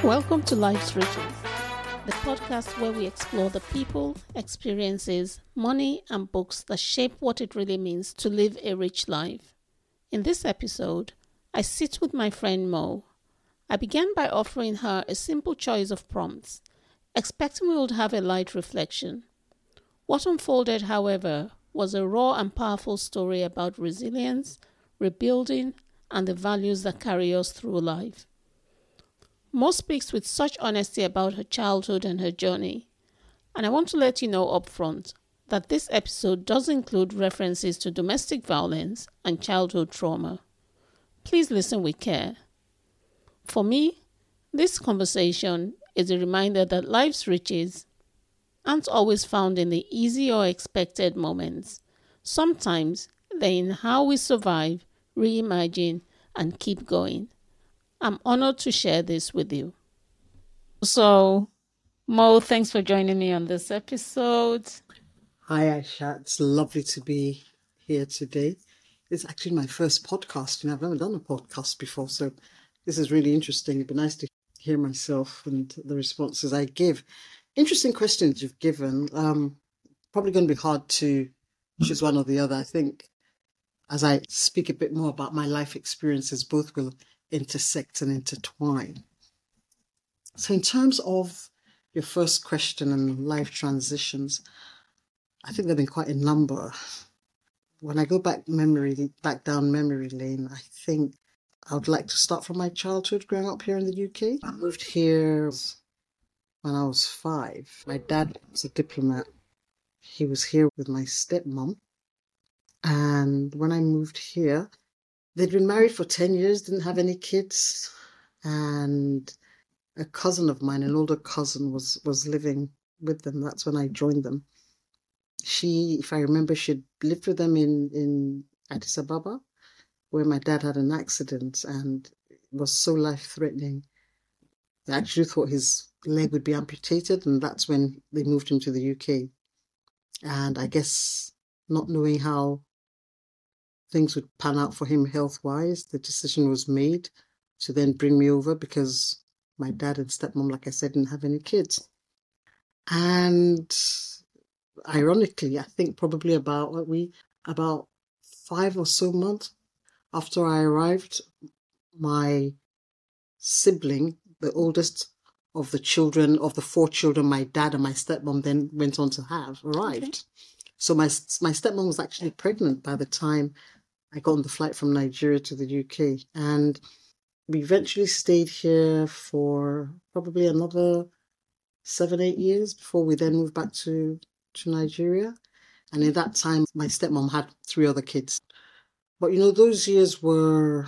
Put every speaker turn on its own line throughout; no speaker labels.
Welcome to Life's Riches, the podcast where we explore the people, experiences, money, and books that shape what it really means to live a rich life. In this episode, I sit with my friend Mo. I began by offering her a simple choice of prompts, expecting we would have a light reflection. What unfolded, however, was a raw and powerful story about resilience, rebuilding, and the values that carry us through life. Mo speaks with such honesty about her childhood and her journey, and I want to let you know upfront that this episode does include references to domestic violence and childhood trauma. Please listen with care. For me, this conversation is a reminder that life's riches aren't always found in the easy or expected moments. Sometimes they're in how we survive, reimagine, and keep going. I'm honored to share this with you. So, Mo, thanks for joining me on this episode.
Hi, Aisha. It's lovely to be here today. It's actually my first podcast. I've never done a podcast before, so this is really interesting. It'd be nice to hear myself and the responses I give. Interesting questions you've given. Probably going to be hard to choose one or the other. I think as I speak a bit more about my life experiences, both will intersect and intertwine. So in terms of your first question and life transitions, I think there have been quite a number. When I go back down memory lane, I think I would like to start from my childhood growing up here in the UK. I moved here when I was 5. My dad was a diplomat. He was here with my stepmom. And when I moved here, they'd been married for 10 years, didn't have any kids. And a cousin of mine, an older cousin, was living with them. That's when I joined them. She, if I remember, she'd lived with them in Addis Ababa, where my dad had an accident and it was so life-threatening. They actually thought his leg would be amputated, and that's when they moved him to the UK. And I guess not knowing how things would pan out for him health-wise, the decision was made to then bring me over because my dad and stepmom, like I said, didn't have any kids. And ironically, I think probably about 5 or so months after I arrived, my sibling, the oldest of the 4 children my dad and my stepmom then went on to have, arrived. Okay. So my stepmom was actually pregnant by the time I got on the flight from Nigeria to the UK. And we eventually stayed here for probably another 7-8 years before we then moved back to Nigeria. And in that time, my stepmom had 3 other kids. But, those years were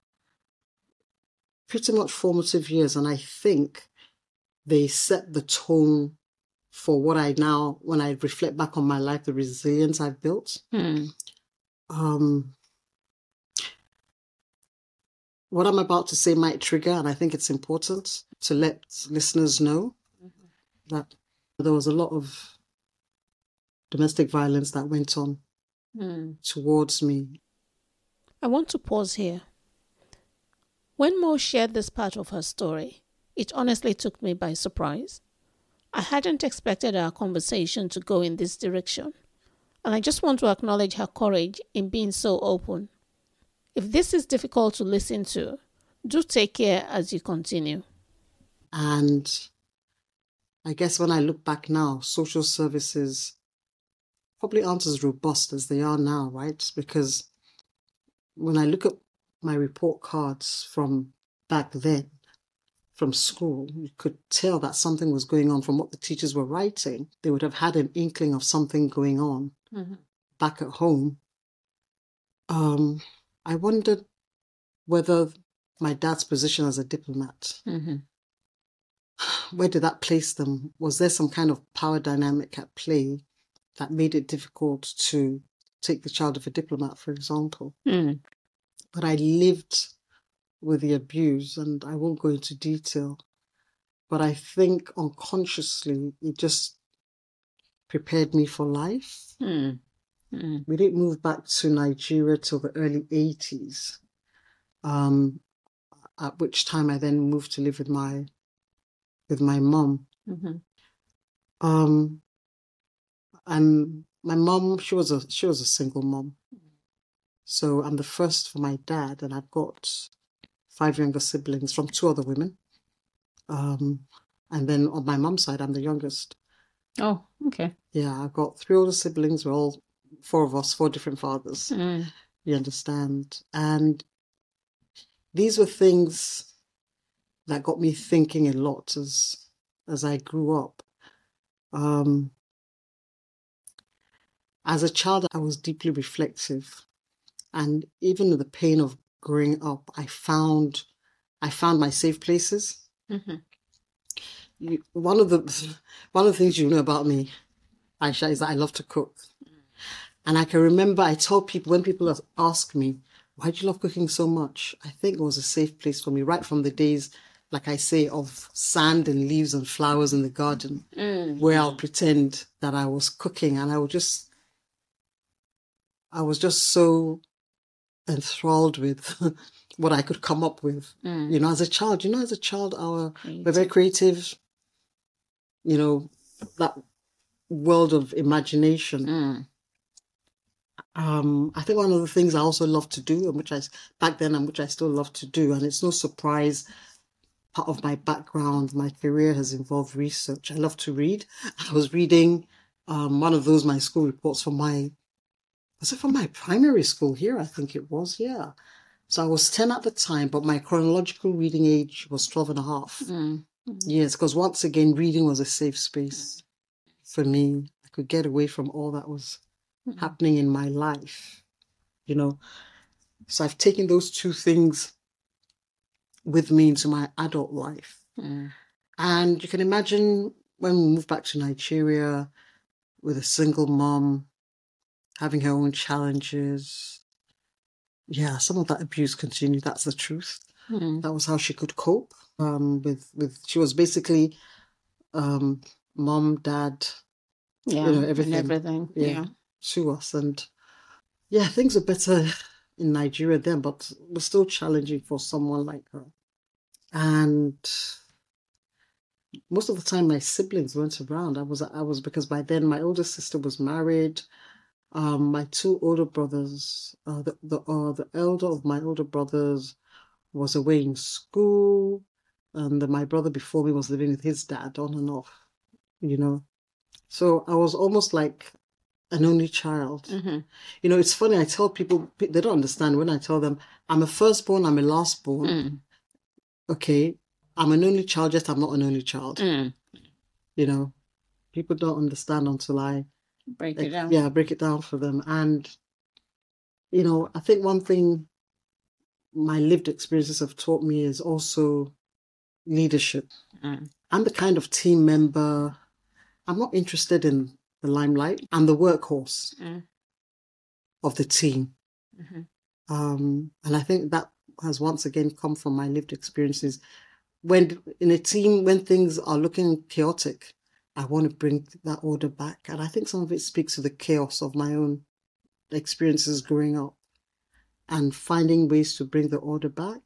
pretty much formative years. And I think they set the tone for what I now, when I reflect back on my life, the resilience I've built. What I'm about to say might trigger, and I think it's important to let listeners know that there was a lot of domestic violence that went on towards me.
I want to pause here. When Mo shared this part of her story, it honestly took me by surprise. I hadn't expected our conversation to go in this direction, and I just want to acknowledge her courage in being so open. If this is difficult to listen to, do take care as you continue.
And I guess when I look back now, social services probably aren't as robust as they are now, right? Because when I look at my report cards from back then, from school, you could tell that something was going on from what the teachers were writing. They would have had an inkling of something going on back at home. I wondered whether my dad's position as a diplomat, where did that place them? Was there some kind of power dynamic at play that made it difficult to take the child of a diplomat, for example? But I lived with the abuse, and I won't go into detail, but I think unconsciously it just prepared me for life. We didn't move back to Nigeria till the early 80s, at which time I then moved to live with my with my mom.
Mm-hmm.
And my mom, she was a single mom. So I'm the first for my dad, and I've got 5 younger siblings from 2 other women. And then on my mom's side, I'm the youngest.
Oh, okay.
Yeah, I've got 3 older siblings. We're all 4 of us, 4 different fathers. You understand? And these were things that got me thinking a lot as I grew up. As a child, I was deeply reflective, and even in the pain of growing up, I found my safe places. One of the things you know about me, Aisha, is that I love to cook. And I can remember I told people, when people ask me, why do you love cooking so much? I think it was a safe place for me, right from the days, like I say, of sand and leaves and flowers in the garden, where I'll pretend that I was cooking, and I was just so enthralled with what I could come up with. As a child, we're very creative, that world of imagination. I think one of the things I also love to do, and which I still love to do, and it's no surprise, part of my background, my career has involved research. I love to read. I was reading one of those, my school reports from was it from my primary school here? I think it was, yeah. So I was 10 at the time, but my chronological reading age was 12 and a half. Yes, because once again, reading was a safe space for me. I could get away from all that was happening in my life, So I've taken those 2 things with me into my adult life. And you can imagine when we moved back to Nigeria with a single mom, having her own challenges. Yeah, some of that abuse continued. That's the truth. That was how she could cope. She was basically mom, dad, everything.
And everything. Yeah.
To us. And yeah, things are better in Nigeria then, but it was still challenging for someone like her. And most of the time my siblings weren't around. I was because by then my older sister was married. My 2 older brothers, the elder of my older brothers was away in school, and my brother before me was living with his dad on and off, So I was almost like an only child. It's funny, I tell people, they don't understand when I tell them, I'm a firstborn, I'm a lastborn. Okay, I'm an only child, just I'm not an only child. People don't understand until I
break it down.
Yeah, break it down for them. And, I think one thing my lived experiences have taught me is also leadership. I'm the kind of team member, I'm not interested in the limelight. I'm the workhorse of the team. And I think that has once again come from my lived experiences. When in a team, when things are looking chaotic, I want to bring that order back. And I think some of it speaks to the chaos of my own experiences growing up and finding ways to bring the order back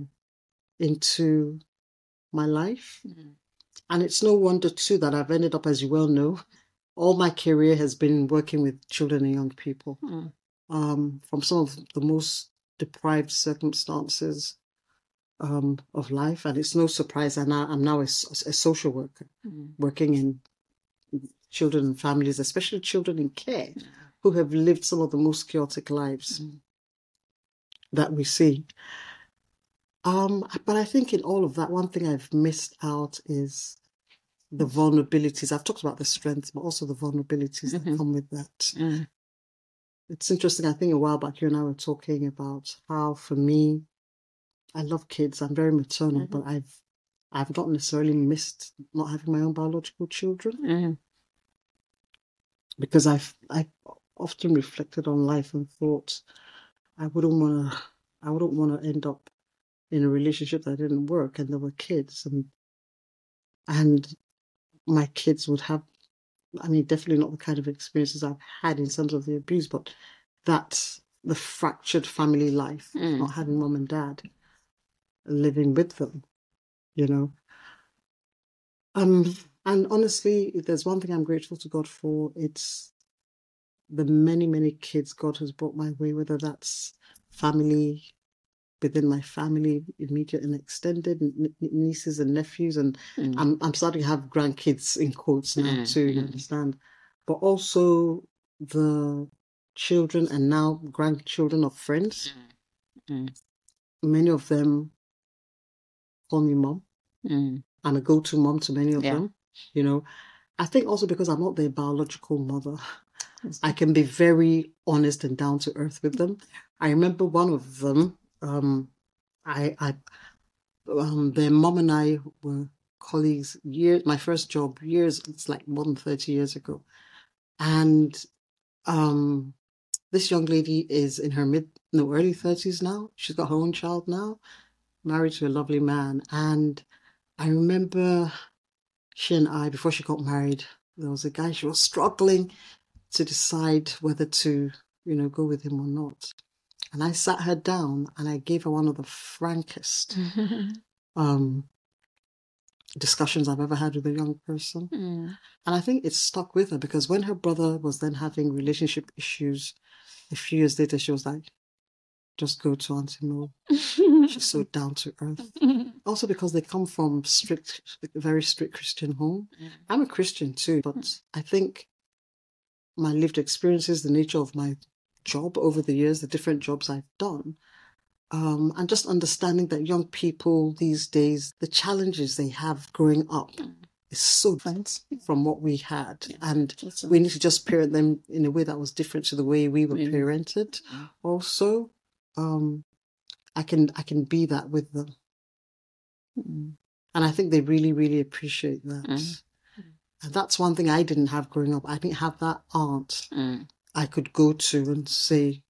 into my life. And it's no wonder too that I've ended up, as you well know, all my career has been working with children and young people from some of the most deprived circumstances of life. And it's no surprise I'm now a social worker working in children and families, especially children in care, who have lived some of the most chaotic lives that we see. But I think in all of that, one thing I've missed out is the vulnerabilities. I've talked about the strengths, but also the vulnerabilities that come with that. It's interesting. I think a while back, you and I were talking about how, for me, I love kids. I'm very maternal, but I've not necessarily missed not having my own biological children because I've often reflected on life and thought I wouldn't want to end up in a relationship that didn't work, and there were kids, and my kids would have, definitely not the kind of experiences I've had in terms of the abuse, but that's the fractured family life, not having mom and dad living with them, And honestly, if there's one thing I'm grateful to God for, it's the many, many kids God has brought my way, whether that's family, within my family, immediate and extended, nieces and nephews, and I'm starting to have grandkids in quotes now too, you understand? But also the children and now grandchildren of friends. Many of them call me mom. I'm a go-to mom to many of them, you know. I think also because I'm not their biological mother, I can be very honest and down to earth with them. I remember one of them, their mom and I were colleagues my first job years, it's like more than 30 years ago. And this young lady is in her early 30s now. She's got her own child now, married to a lovely man. And I remember she and I, before she got married, there was a guy she was struggling to decide whether to, go with him or not. And I sat her down and I gave her one of the frankest discussions I've ever had with a young person. And I think it stuck with her because when her brother was then having relationship issues, a few years later, she was like, just go to Auntie Mo. She's so down to earth. Also because they come from very strict Christian home. I'm a Christian too, but I think my lived experiences, the nature of my job over the years, the different jobs I've done, and just understanding that young people these days, the challenges they have growing up is so different from what we had. And we need to just parent them in a way that was different to the way we were parented. Also, I can be that with them. And I think they really, really appreciate that. And that's one thing I didn't have growing up. I didn't have that aunt I could go to and say,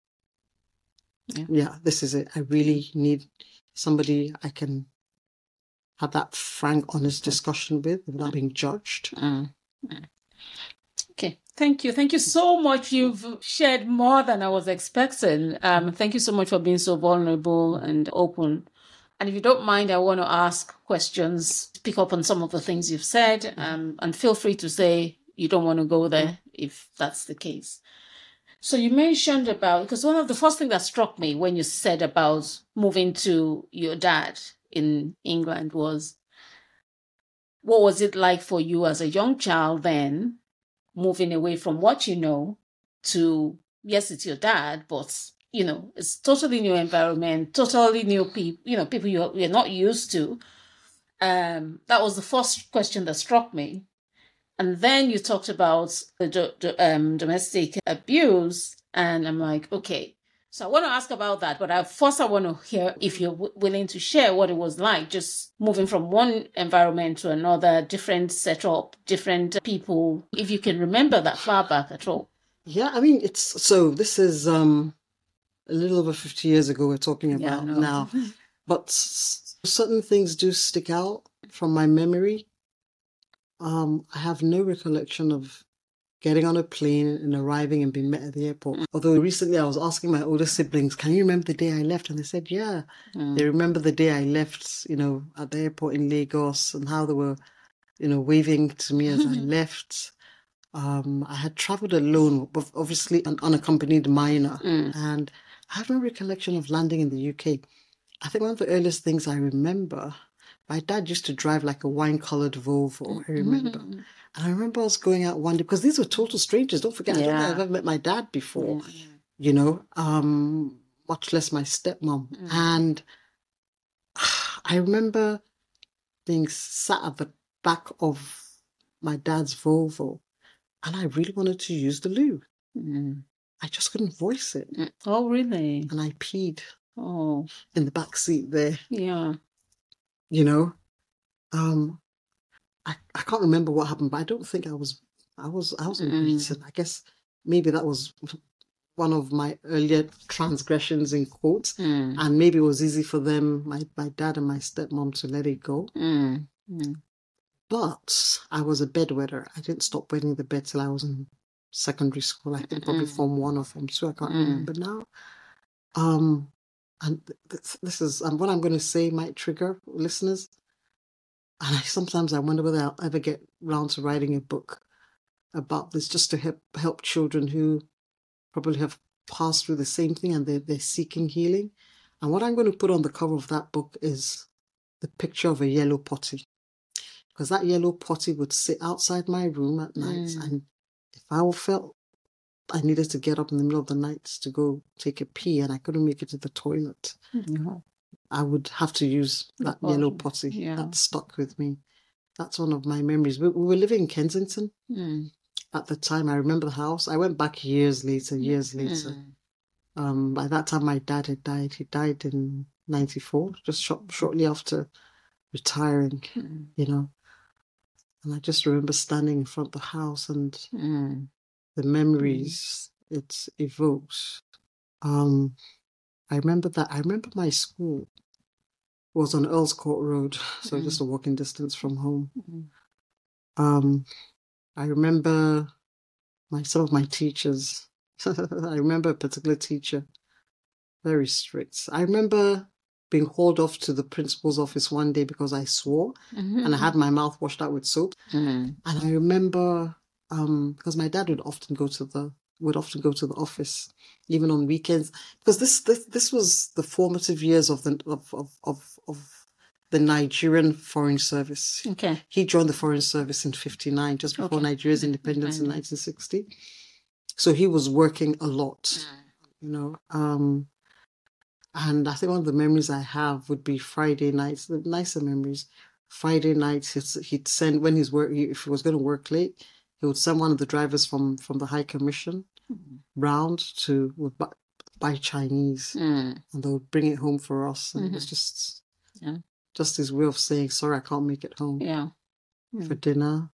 yeah, this is it. I really need somebody I can have that frank, honest discussion with without being judged.
Okay, thank you. Thank you so much. You've shared more than I was expecting. Thank you so much for being so vulnerable and open. And if you don't mind, I want to ask questions, pick up on some of the things you've said, and feel free to say you don't want to go there if that's the case. So you mentioned because one of the first things that struck me when you said about moving to your dad in England was, what was it like for you as a young child then, moving away from what you know to, yes, it's your dad, but, it's totally new environment, totally new people, people you're not used to. That was the first question that struck me. And then you talked about the domestic abuse, and I'm like, okay. So I want to ask about that, but first I want to hear if you're willing to share what it was like, just moving from one environment to another, different setup, different people, if you can remember that far back at all.
Yeah, I mean, this is a little over 50 years ago we're talking about now, but certain things do stick out from my memory. I have no recollection of getting on a plane and arriving and being met at the airport. Although recently I was asking my older siblings, can you remember the day I left? And they said, yeah. They remember the day I left, at the airport in Lagos and how they were, waving to me as I left. I had traveled alone, but obviously an unaccompanied minor. And I have no recollection of landing in the UK. I think one of the earliest things I remember, my dad used to drive like a wine-coloured Volvo, I remember. And I remember I was going out one day, because these were total strangers. Don't forget, I don't think I've ever met my dad before, much less my stepmom. And I remember being sat at the back of my dad's Volvo, and I really wanted to use the loo. I just couldn't voice it.
Oh, really?
And I peed in the back seat there.
Yeah.
I can't remember what happened, but I don't think I wasn't beaten. I guess maybe that was one of my earlier transgressions in quotes, and maybe it was easy for them, my dad and my stepmom, to let it go. But I was a bedwetter. I didn't stop wetting the bed till I was in secondary school. I think probably Form 1 or Form 2. I can't remember now. And this is what I'm going to say might trigger listeners. And sometimes I wonder whether I'll ever get round to writing a book about this, just to help children who probably have passed through the same thing and they're seeking healing. And what I'm going to put on the cover of that book is the picture of a yellow potty, because that yellow potty would sit outside my room at night, and if I felt I needed to get up in the middle of the night to go take a pee and I couldn't make it to the toilet, I would have to use that yellow potty.
Yeah.
That stuck with me. That's one of my memories. We were living in Kensington at the time. I remember the house. I went back years later. By that time, my dad had died. He died in 94, just shortly after retiring, And I just remember standing in front of the house and the memories it evokes. I remember that. I remember my school was on Earls Court Road, so just a walking distance from home. I remember some of my teachers. I remember a particular teacher, very strict. I remember being hauled off to the principal's office one day because I swore, and I had my mouth washed out with soap. And I remember because my dad would often go to the office, even on weekends, because this was the formative years of the Nigerian Foreign Service.
Okay.
He joined the Foreign Service in 1959, just before Nigeria's independence in 1960. So he was working a lot, And I think one of the memories I have would be Friday nights, the nicer memories. Friday nights, he'd send, when if he was going to work late, he would send one of the drivers from the High Commission round to buy Chinese, and they would bring it home for us. And it was just his way of saying, sorry, I can't make it home for dinner.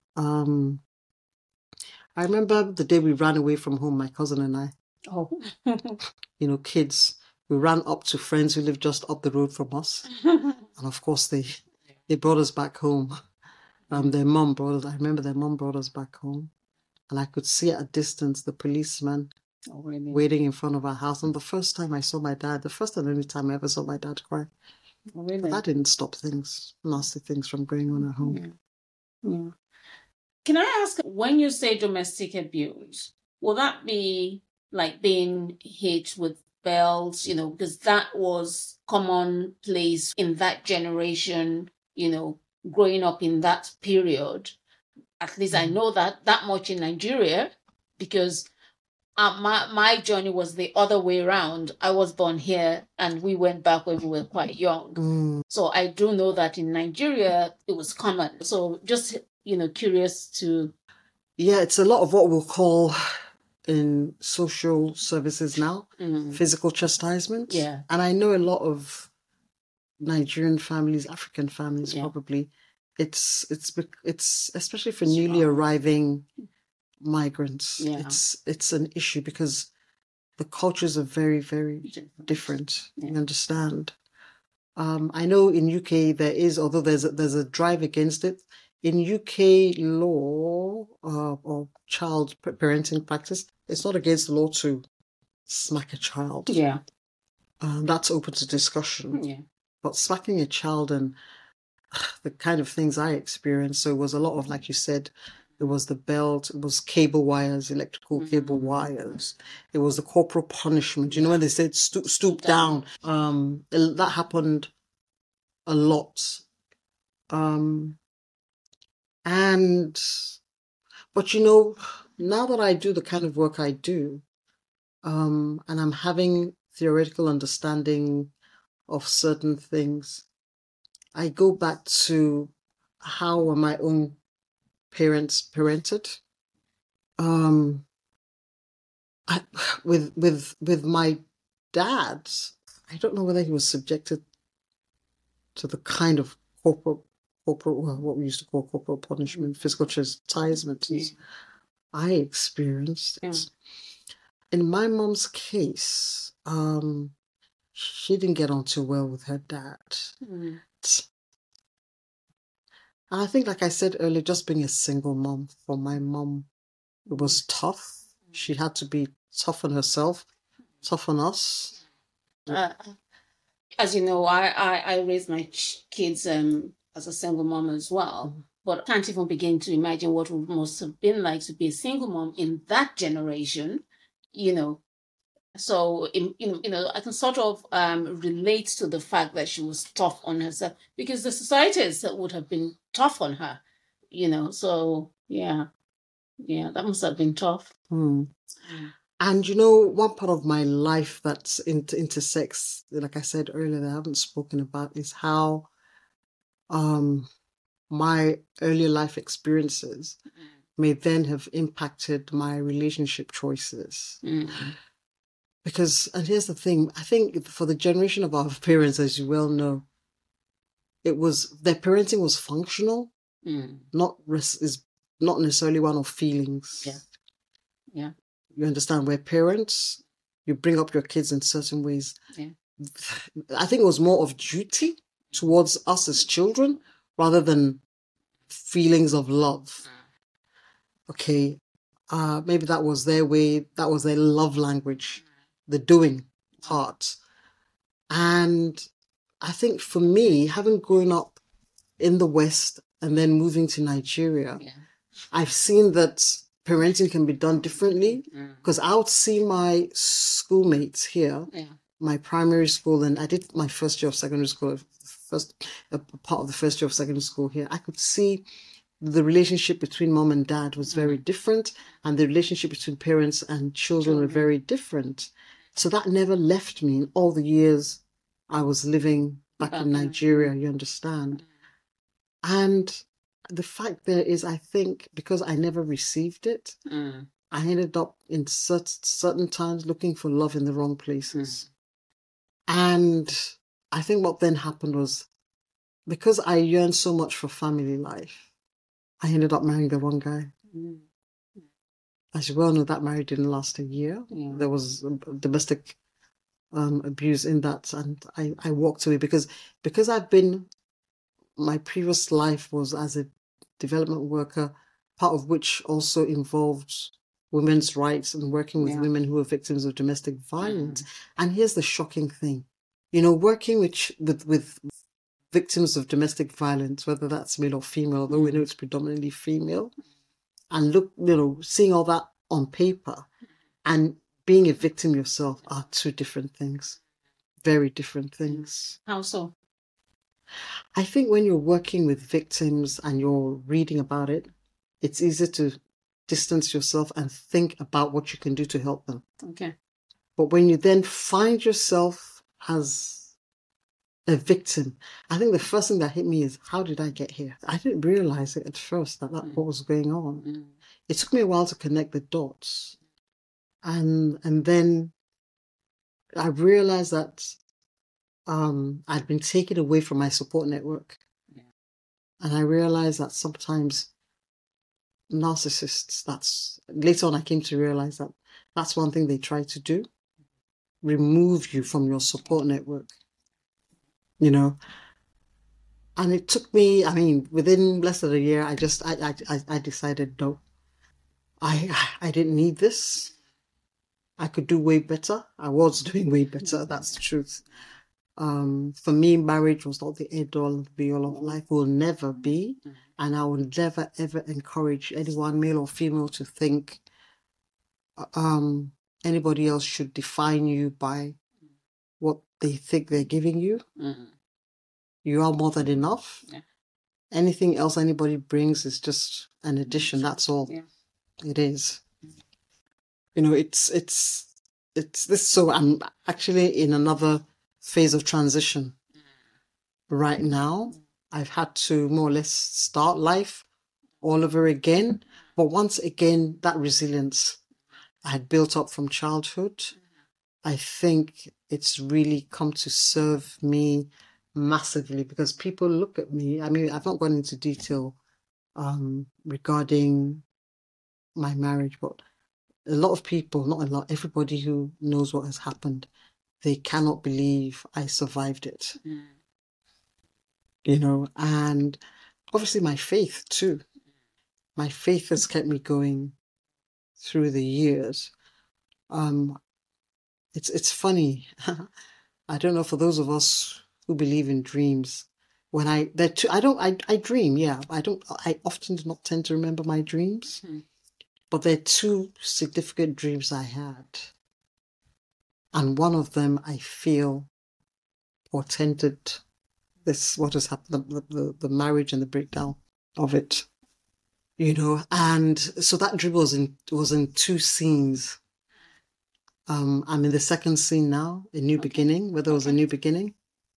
I remember the day we ran away from home, my cousin and I.
Oh.
Kids. We ran up to friends who lived just up the road from us. And of course, they brought us back home. Their mom brought us, I remember their mom brought us back home. And I could see at a distance the policeman waiting in front of our house. And the first time I saw my dad, the first and only time I ever saw my dad cry. But that didn't stop nasty things from going on at home.
Yeah. Can I ask, when you say domestic abuse, will that be like being hit with belts, because that was commonplace in that generation, growing up in that period? At least I know that much in Nigeria, because my journey was the other way around. I was born here and we went back when we were quite young. So I do know that in Nigeria it was common. So just, curious to...
Yeah, it's a lot of what we'll call in social services now, physical chastisement.
Yeah.
And I know a lot of Nigerian families, African families probably, it's especially for newly arriving migrants.
Yeah.
It's an issue because the cultures are very, very different. You understand? I know in UK there is, although there's a drive against it, in UK law or child parenting practice, it's not against the law to smack a child.
Yeah.
That's open to discussion.
Yeah.
But smacking a child and the kind of things I experienced, so it was a lot of, like you said, it was the belt, it was cable wires, electrical cable wires. It was the corporal punishment. When they said stoop down. That happened a lot. But now that I do the kind of work I do, and I'm having theoretical understanding of certain things, I go back to how were my own parents parented. With my dad, I don't know whether he was subjected to the kind of corporal, what we used to call corporal punishment, physical chastisement I experienced. In my mom's case, she didn't get on too well with her dad. And I think, like I said earlier, just being a single mom, for my mom, it was tough. She had to be tough on herself, tough on us.
As you know, I raised my kids as a single mom as well. But I can't even begin to imagine what it must have been like to be a single mom in that generation, you know. So, I can sort of relate to the fact that she was tough on herself because the societies that would have been tough on her, So, yeah, that must have been tough.
And one part of my life that's intersects, like I said earlier, that I haven't spoken about is how my earlier life experiences may then have impacted my relationship choices. Because, and here's the thing, I think for the generation of our parents, as you well know, their parenting was functional, not necessarily one of feelings.
Yeah.
You understand, where parents, you bring up your kids in certain ways.
Yeah.
I think it was more of duty towards us as children rather than feelings of love. Okay. Maybe that was their way, that was their love language, the doing part. And I think for me, having grown up in the West and then moving to Nigeria, I've seen that parenting can be done differently, because I would see my schoolmates here, my primary school, and I did my first year of secondary school, part of the first year of secondary school here. I could see the relationship between mom and dad was very different, and the relationship between parents and children were very different. So that never left me in all the years I was living back in Nigeria, you understand? And the fact there is, I think, because I never received it, I ended up in certain times looking for love in the wrong places. And I think what then happened was, because I yearned so much for family life, I ended up marrying the wrong guy. As you well know, that marriage didn't last a year. There was domestic abuse in that, and I walked away because my previous life was as a development worker, part of which also involved women's rights and working with women who are victims of domestic violence. And here's the shocking thing, working with victims of domestic violence, whether that's male or female, although we know it's predominantly female, and seeing all that on paper and being a victim yourself are two different things, very different things.
How so?
I think when you're working with victims and you're reading about it, it's easier to distance yourself and think about what you can do to help them.
Okay.
But when you then find yourself as a victim, I think the first thing that hit me is, how did I get here? I didn't realize it at first that what was going on. It took me a while to connect the dots. And then I realized that I'd been taken away from my support network. And I realized that sometimes narcissists, later on I came to realize that that's one thing they try to do, remove you from your support network, And it took me, within less than a year, I decided, no, I didn't need this. I could do way better. I was doing way better. That's the truth. For me, marriage was not the end all and be all of life, will never be. And I will never, ever encourage anyone, male or female, to think anybody else should define you by what they think they're giving you. You are more than enough. Anything else anybody brings is just an addition. That's all. It is. It's this. So I'm actually in another phase of transition right now. I've had to more or less start life all over again. But once again, that resilience I had built up from childhood, I think it's really come to serve me massively, because people look at me. I've not gone into detail regarding my marriage, but a lot of people, not a lot, everybody who knows what has happened, they cannot believe I survived it. And obviously my faith too. My faith has kept me going through the years. It's funny. I don't know, for those of us who believe in dreams, when I dream, yeah. I often do not tend to remember my dreams, but there are two significant dreams I had. And one of them I feel portended what has happened, the marriage and the breakdown of it, and so that dream was in two scenes. I'm in the second scene now, a new beginning, where there was a new beginning,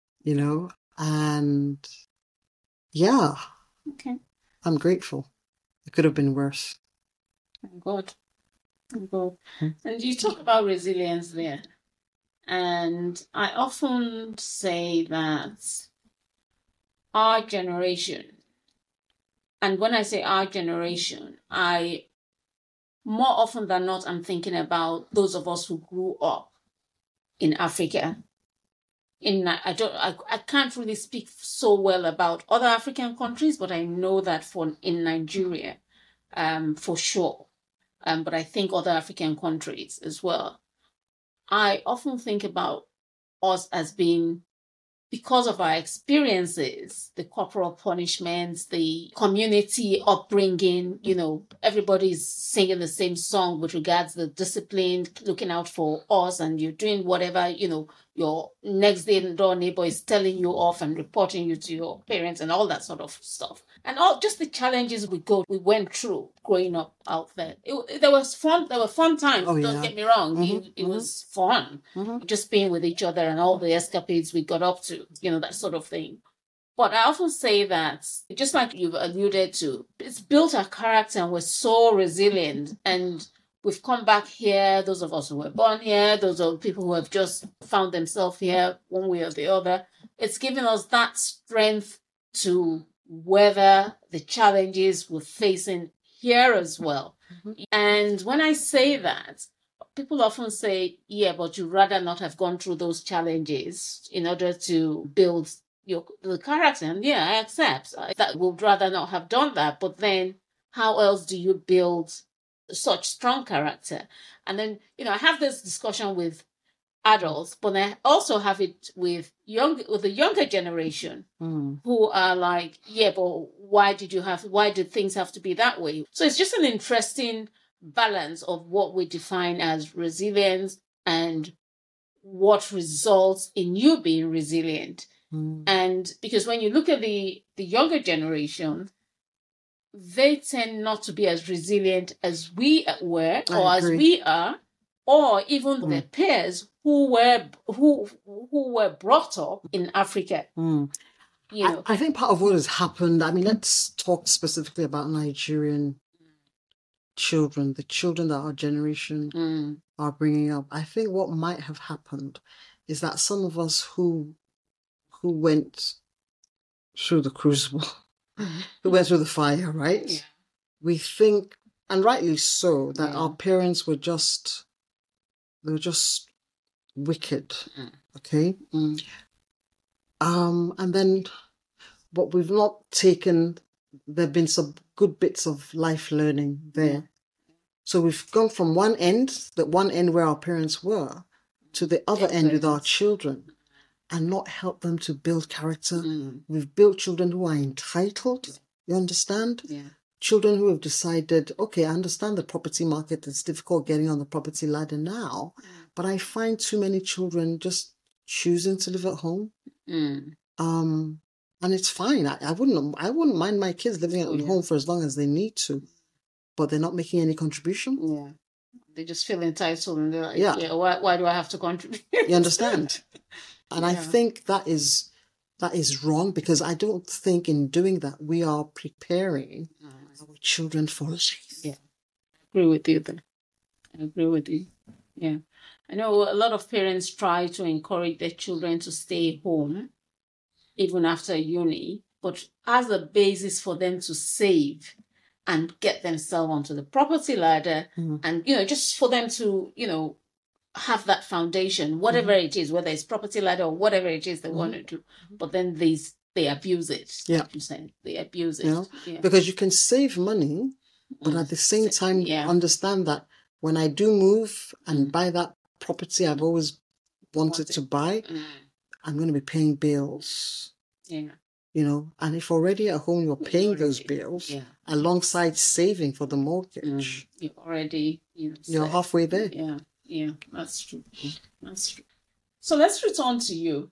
and yeah.
Okay.
I'm grateful. It could have been worse.
Thank God. Thank God. And you talk about resilience there. And I often say that our generation, and when I say our generation, more often than not, I'm thinking about those of us who grew up in Africa. I can't really speak so well about other African countries, but I know that in Nigeria, for sure. But I think other African countries as well. I often think about us as being, because of our experiences, the corporal punishments, the community upbringing, everybody's singing the same song with regards to the discipline, looking out for us, and you're doing whatever, your next door neighbor is telling you off and reporting you to your parents and all that sort of stuff. And all just the challenges we went through growing up out there. There were fun times, don't get me wrong. It was fun, just being with each other and all the escapades we got up to, that sort of thing. But I often say that, just like you've alluded to, it's built our character and we're so resilient. And we've come back here, those of us who were born here, those are people who have just found themselves here one way or the other. It's given us that strength to weather the challenges we're facing here as well. And when I say that, people often say, yeah, but you'd rather not have gone through those challenges in order to build the character. And yeah, I accept that we'd rather not have done that. But then how else do you build such strong character? And then, I have this discussion with adults, but I also have it with the younger generation who are like, yeah, but why did things have to be that way? So it's just an interesting balance of what we define as resilience and what results in you being resilient. And because when you look at the younger generation, they tend not to be as resilient as we were, or as we are, or even their peers who were brought up in Africa.
I think part of what has happened, let's talk specifically about Nigerian children, the children that our generation are bringing up. I think what might have happened is that some of us who went through the crucible, who went through the fire, right? Yeah. We think, and rightly so, that our parents were just wicked, okay? And then, but we've not taken, there have been some good bits of life learning there. So we've gone from one end where our parents were, to the other end with our children, and not help them to build character. We've built children who are entitled, you understand? Yeah. Children who have decided, okay, I understand the property market, it's difficult getting on the property ladder now, but I find too many children just choosing to live at home. And it's fine. I wouldn't mind my kids living at home for as long as they need to, but they're not making any contribution. Yeah.
They just feel entitled and they're like, why do I have to contribute?
You understand? And I think that is wrong, because I don't think in doing that we are preparing our children for life.
Yeah, I agree with you there. I agree with you. Yeah. I know a lot of parents try to encourage their children to stay home even after uni, but as a basis for them to save and get themselves onto the property ladder and, just for them to, have that foundation, whatever it is, whether it's property ladder or whatever it is they want to do. But then they abuse it. Yeah. Like you said, they abuse it.
Yeah. Because you can save money, but at the same time, understand that when I do move and buy that property I've always wanted to buy, I'm going to be paying bills.
Yeah.
and if already at home you're paying those bills alongside saving for the mortgage,
you're already,
you're halfway there.
Yeah, that's true. That's true. So let's return to you.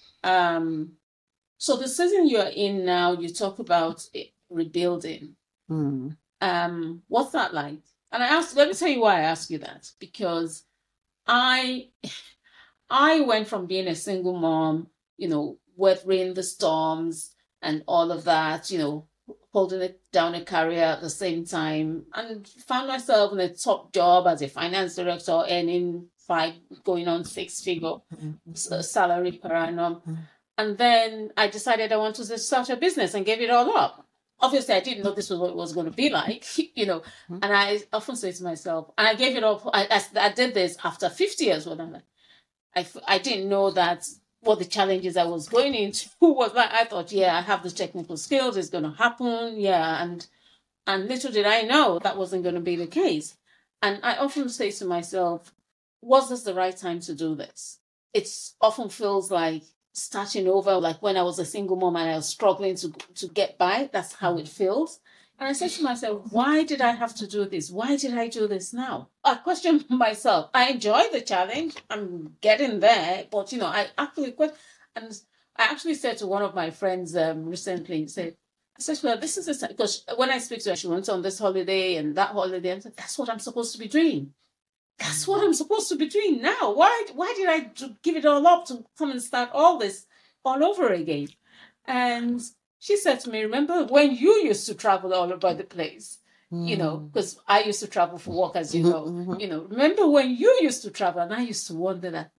So the season you're in now, you talk about rebuilding. What's that like? And let me tell you why I ask you that. Because I went from being a single mom, weathering the storms and all of that, holding it down a career at the same time, and found myself in a top job as a finance director, earning going on 6-figure salary per annum. And then I decided I wanted to start a business and gave it all up. Obviously, I didn't know this was what it was going to be like, and I often say to myself, and I gave it up. I did this after 50 years. I didn't know that what the challenges I was going into was like. I thought, I have the technical skills, it's going to happen. And little did I know that wasn't going to be the case. And I often say to myself, was this the right time to do this? It often feels like starting over, like when I was a single mom and I was struggling to get by. That's how it feels. And I said to myself, why did I have to do this? Why did I do this now? I questioned myself. I enjoy the challenge. I'm getting there. But, I actually said to one of my friends recently, I said, well, this is because when I speak to her, she went on this holiday and that holiday. I said, that's what I'm supposed to be doing. That's what I'm supposed to be doing now. Why did I give it all up to come and start all this all over again? And she said to me, remember when you used to travel all over the place? Because I used to travel for work, as you know. Remember when you used to travel? And I used to wonder that,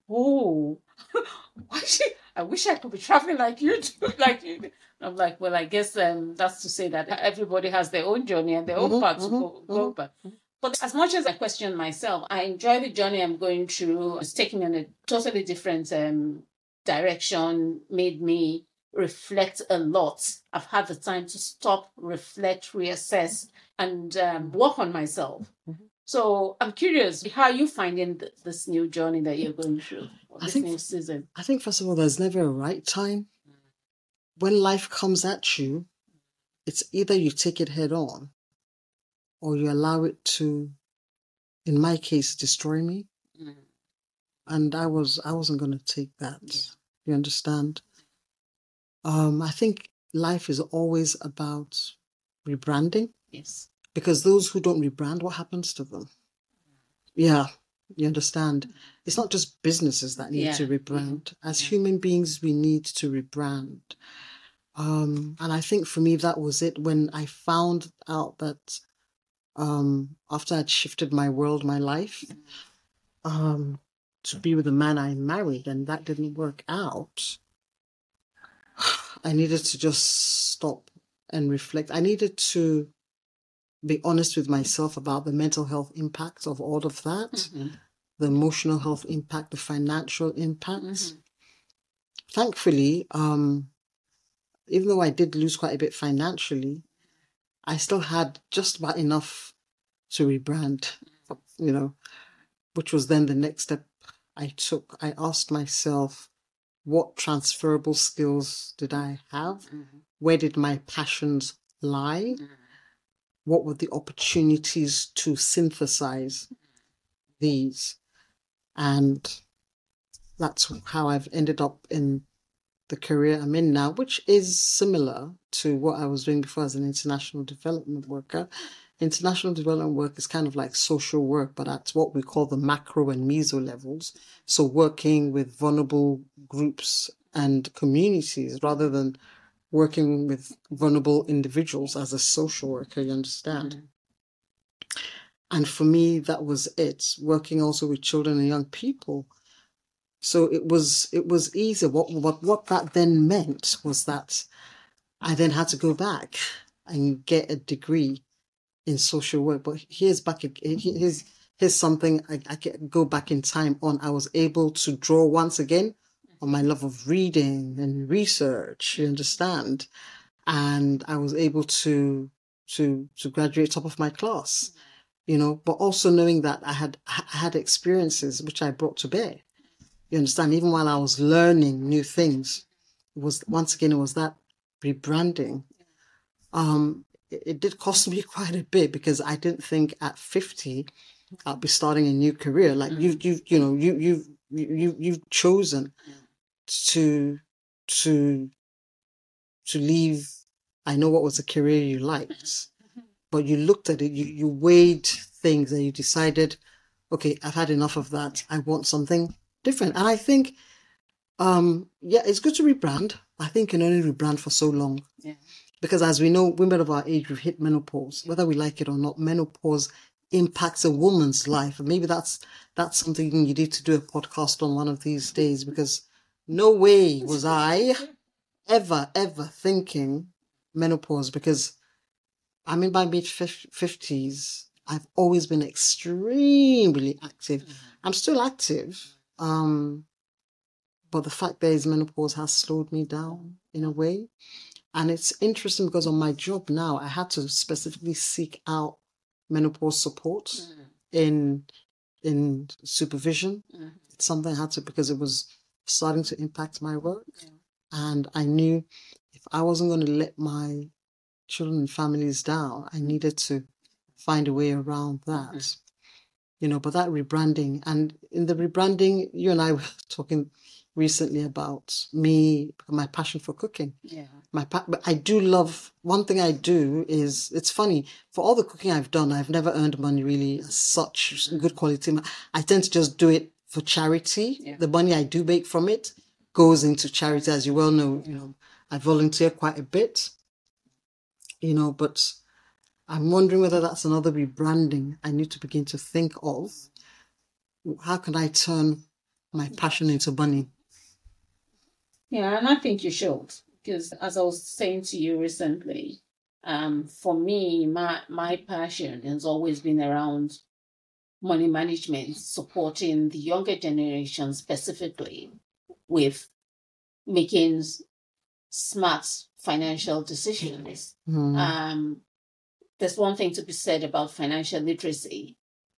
I wish I could be traveling like you do. I'm like, well, I guess that's to say that everybody has their own journey and their own path to go back. But as much as I question myself, I enjoy the journey I'm going through. It's taken me in a totally different direction, made me reflect a lot. I've had the time to stop, reflect, reassess, and work on myself. So I'm curious, how are you finding this new journey that you're going through, this new season?
I think, first of all, there's never a right time. When life comes at you, it's either you take it head on, or you allow it to, in my case, destroy me. And I wasn't going to take that. You understand? I think life is always about rebranding.
Yes.
Because those who don't rebrand, what happens to them? Yeah, you understand? It's not just businesses that need to rebrand. As human beings, we need to rebrand. And I think for me, that was it. When I found out that after I'd shifted my world, my life, to be with the man I married, and that didn't work out, I needed to just stop and reflect. I needed to be honest with myself about the mental health impact of all of that, the emotional health impact, the financial impact. Thankfully, even though I did lose quite a bit financially, I still had just about enough to rebrand, which was then the next step I took. I asked myself, what transferable skills did I have? Where did my passions lie? What were the opportunities to synthesize these? And that's how I've ended up in the career I'm in now, which is similar to what I was doing before as an international development worker. International development work is kind of like social work, but at what we call the macro and meso levels. So working with vulnerable groups and communities rather than working with vulnerable individuals as a social worker, you understand? And for me, that was it, working also with children and young people. So it was easy. What that then meant was that I then had to go back and get a degree in social work. But here's something I can go back in time on. I was able to draw once again on my love of reading and research, you understand? And I was able to graduate top of my class, but also knowing that I had experiences which I brought to bear. You understand? Even while I was learning new things, it was that rebranding, it did cost me quite a bit because I didn't think at 50 I'll be starting a new career. Like you've chosen to leave. I know what was a career you liked, but you looked at it, you weighed things and you decided, okay, I've had enough of that. I want something different. And I think, it's good to rebrand. I think you can only rebrand for so long.
Yeah.
Because as we know, women of our age, we've hit menopause. Whether we like it or not, menopause impacts a woman's life. And maybe that's something you need to do a podcast on one of these days, because no way was I ever thinking menopause, because I'm in my mid-50s. I've always been extremely active. I'm still active. But the fact there is menopause has slowed me down in a way. And it's interesting because on my job now, I had to specifically seek out menopause support in supervision. It's something I had to, because it was starting to impact my work. And I knew if I wasn't going to let my children and families down, I needed to find a way around that. But that rebranding, and in the rebranding, you and I were talking recently about my passion for cooking. But I do love, one thing I do is, it's funny, for all the cooking I've done, I've never earned money really as such, good quality. I tend to just do it for charity. The money I do make from it goes into charity. As you well know, I volunteer quite a bit, but I'm wondering whether that's another rebranding I need to begin to think of. How can I turn my passion into money?
Yeah, and I think you should, because as I was saying to you recently, for me, my passion has always been around money management, supporting the younger generation specifically with making smart financial decisions. There's one thing to be said about financial literacy.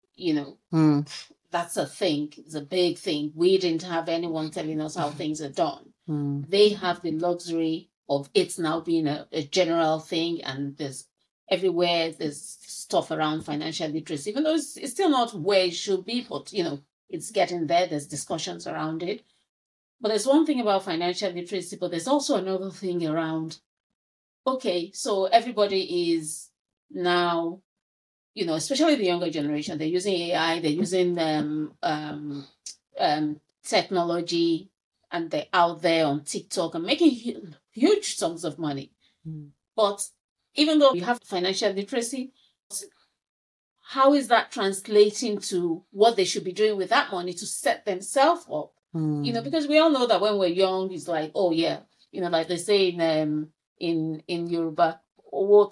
That's a thing. It's a big thing. We didn't have anyone telling us how things are done. They have the luxury of it now being a general thing, and there's everywhere there's stuff around financial literacy, even though it's still not where it should be, but it's getting there. There's discussions around it. But there's one thing about financial literacy, but there's also another thing around, okay, so everybody is now, especially the younger generation, they're using AI, they're using technology, and they're out there on TikTok and making huge sums of money. But even though you have financial literacy, how is that translating to what they should be doing with that money to set themselves up? Because we all know that when we're young, it's like, oh yeah, like they say in Yoruba, I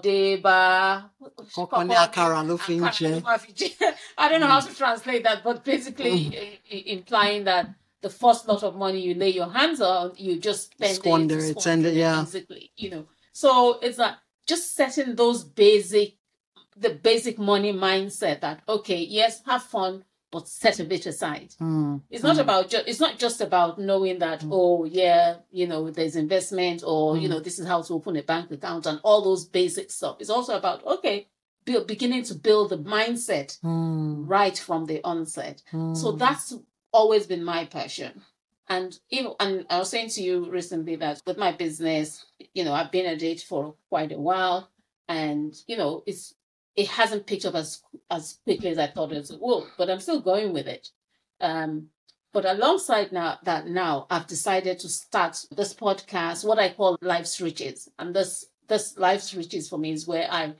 don't know how to translate that, but basically implying that the first lot of money you lay your hands on, you just squander it, basically, So it's like just setting the basic money mindset that, okay, yes, have fun, but set a bit aside. It's not about it's not just about knowing that, oh yeah, there's investment, or this is how to open a bank account and all those basic stuff. It's also about, okay, beginning to build the mindset right from the onset. So that's always been my passion. And and I was saying to you recently that with my business, I've been at it for quite a while, and it hasn't picked up as quickly as I thought it would, but I'm still going with it. But alongside now I've decided to start this podcast, what I call Life's Riches. And this Life's Riches for me is where I'm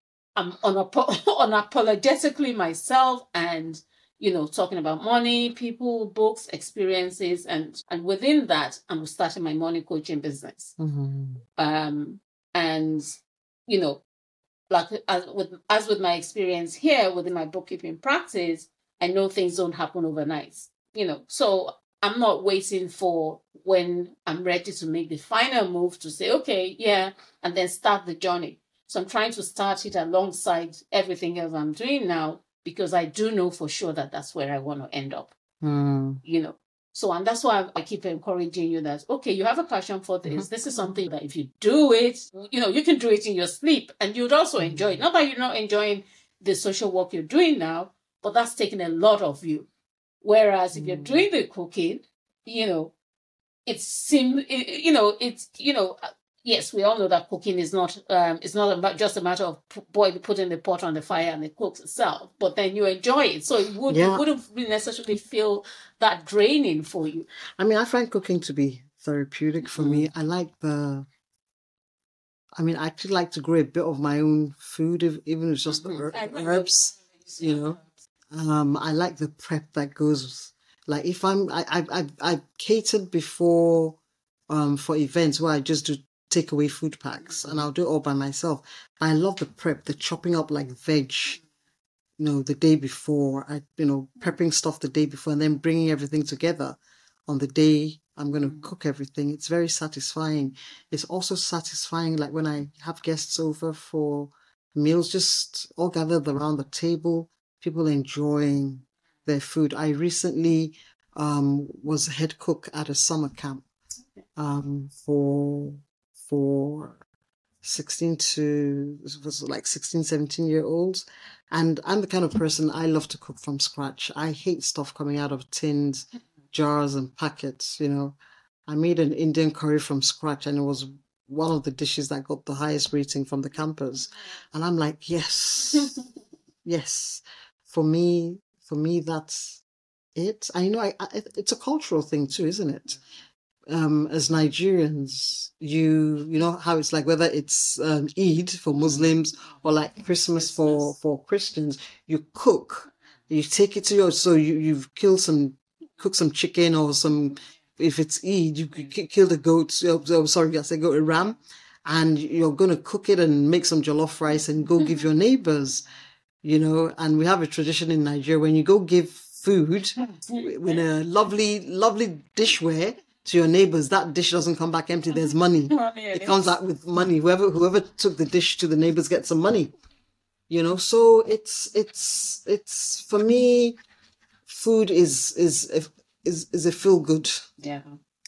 unapologetically myself, and talking about money, people, books, experiences, and within that, I'm starting my money coaching business. And like as with my experience here within my bookkeeping practice, I know things don't happen overnight. So I'm not waiting for when I'm ready to make the final move to say, okay, yeah, and then start the journey. So I'm trying to start it alongside everything else I'm doing now, because I do know for sure that that's where I want to end up. So, and that's why I keep encouraging you that, okay, you have a passion for this. This is something that if you do it, you can do it in your sleep and you'd also enjoy it. Not that you're not enjoying the social work you're doing now, but that's taking a lot of you. Whereas if you're doing the cooking, yes, we all know that cooking is not just a matter of putting the pot on the fire and it cooks itself, but then you enjoy it, so it wouldn't necessarily feel that draining for you.
I mean, I find cooking to be therapeutic for me. I actually like to grow a bit of my own food, even if it's just the herbs, I like the prep that goes. Like if I catered before for events where I just do takeaway food packs and I'll do it all by myself. I love the prep, the chopping up like veg, the day before, prepping stuff the day before and then bringing everything together on the day I'm going to cook everything. It's very satisfying. It's also satisfying like when I have guests over for meals, just all gathered around the table, people enjoying their food. I recently was head cook at a summer camp for 16, 17-year-olds. And I'm the kind of person, I love to cook from scratch. I hate stuff coming out of tins, jars and packets, I made an Indian curry from scratch and it was one of the dishes that got the highest rating from the campers. And I'm like, yes, yes. For me, that's it. I know it's a cultural thing too, isn't it? As Nigerians, you know how it's like, whether it's Eid for Muslims or like Christmas for Christians, you cook, you take it to so you've cook some chicken or some, if it's Eid, you kill the goat, a ram, and you're going to cook it and make some jollof rice and go give your neighbors, and we have a tradition in Nigeria, when you go give food with a lovely, lovely dishware to your neighbors, that dish doesn't come back empty. There's money. It comes out with money. Whoever took the dish to the neighbors gets some money. So it's for me, food is a feel good.
Yeah.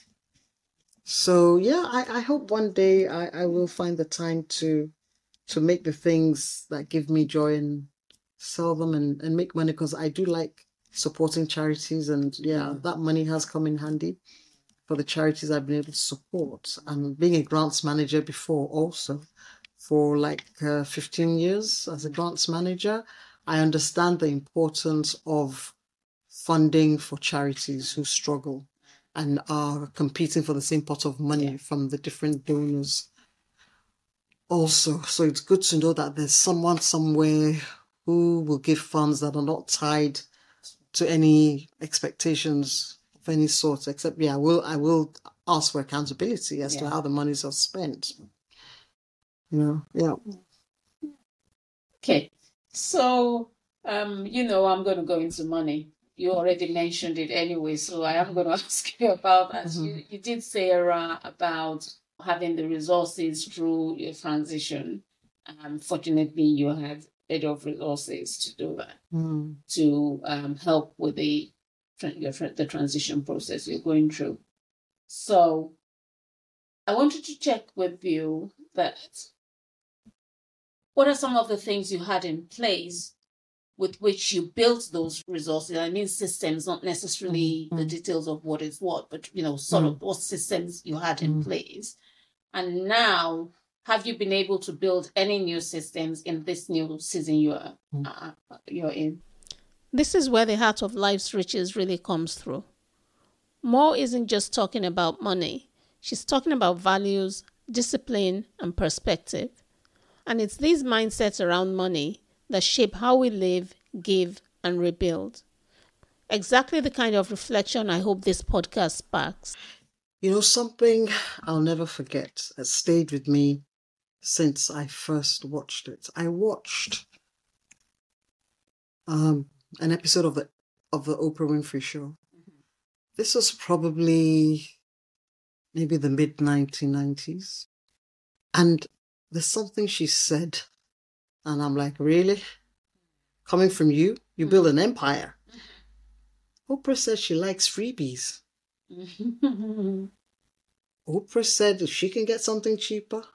So yeah, I hope one day I will find the time to make the things that give me joy and sell them and make money, because I do like supporting charities, and that money has come in handy for the charities I've been able to support. And being a grants manager before also, for 15 years as a grants manager, I understand the importance of funding for charities who struggle and are competing for the same pot of money from the different donors also. So it's good to know that there's someone somewhere who will give funds that are not tied to any expectations of any sort, except I will ask for accountability as to how the monies are spent.
Okay, so I'm going to go into money. You already mentioned it anyway, so I am going to ask you about that. You did say about having the resources through your transition. Fortunately, you had enough resources to do that, to help with the transition process you're going through. So I wanted to check with you that what are some of the things you had in place with which you built those resources? I mean, systems, not necessarily the details of what is what, but, sort of what systems you had in place. And now, have you been able to build any new systems in this new season you're in? This is where the heart of life's riches really comes through. Mo isn't just talking about money. She's talking about values, discipline, and perspective. And it's these mindsets around money that shape how we live, give, and rebuild. Exactly the kind of reflection I hope this podcast sparks.
Something I'll never forget has stayed with me since I first watched it. I watched an episode of the Oprah Winfrey Show. This was probably maybe the mid-1990s. And there's something she said, and I'm like, really? Coming from you? You build an empire. Oprah says she likes freebies. Oprah said if she can get something cheaper,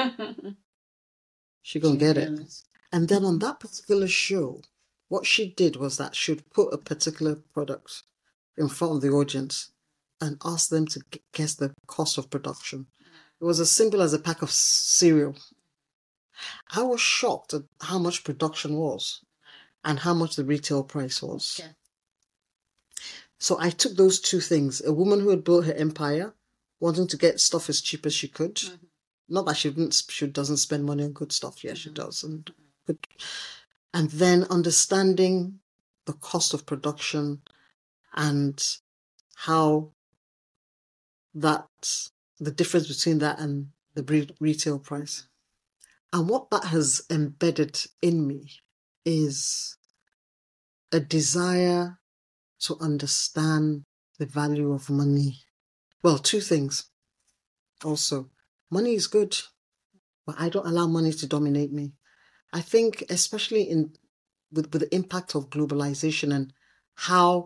she gonna get it. And then on that particular show, what she did was that she'd put a particular product in front of the audience and ask them to guess the cost of production. It was as simple as a pack of cereal. I was shocked at how much production was and how much the retail price was. Okay. So I took those two things. A woman who had built her empire, wanting to get stuff as cheap as she could. Mm-hmm. Not that she doesn't spend money on good stuff. Yeah, she does. And then understanding the cost of production and how the difference between that and the retail price. And what that has embedded in me is a desire to understand the value of money. Well, two things. Also, money is good, but I don't allow money to dominate me. I think, especially with the impact of globalization and how